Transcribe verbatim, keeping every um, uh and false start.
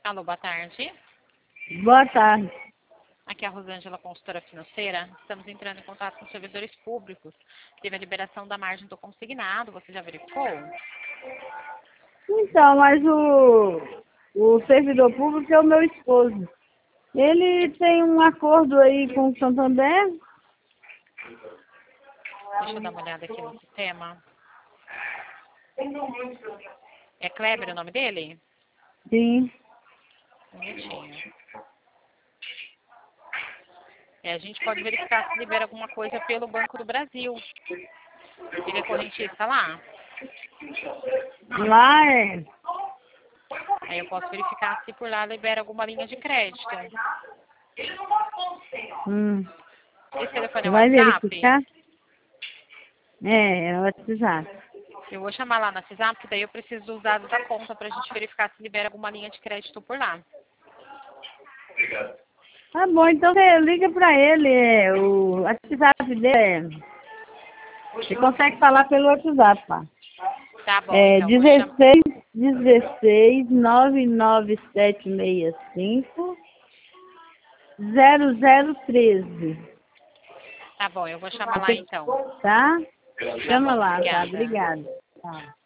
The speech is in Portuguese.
Alô, boa tarde. Boa tarde. Aqui é a Rosângela, consultora financeira. Estamos entrando em contato com servidores públicos. Teve a liberação da margem do consignado, você já verificou? Então, mas o, o servidor público é o meu esposo. Ele tem um acordo aí com o Santander. Deixa eu dar uma olhada aqui no sistema. É Kleber o nome dele? Sim. Um minutinho. É, a gente pode verificar se libera alguma coisa pelo Banco do Brasil. Ele é correntista lá? Lá é. Aí eu posso verificar se por lá libera alguma linha de crédito. Hum. Esse telefone é Você o vai WhatsApp? verificar? É, é o WhatsApp. Eu vou chamar lá no WhatsApp, porque daí eu preciso dos dados da conta para a gente verificar se libera alguma linha de crédito por lá. Tá bom, então você liga pra ele. É, o WhatsApp dele é. Você consegue falar pelo WhatsApp, pá. Tá bom, É então. Vou chamar. dezesseis, dezesseis, nove nove sete seis cinco, zero zero treze. Tá bom, eu vou chamar lá então. Tá? Tá Chama bom, lá, tá? obrigada. Obrigada. Tá.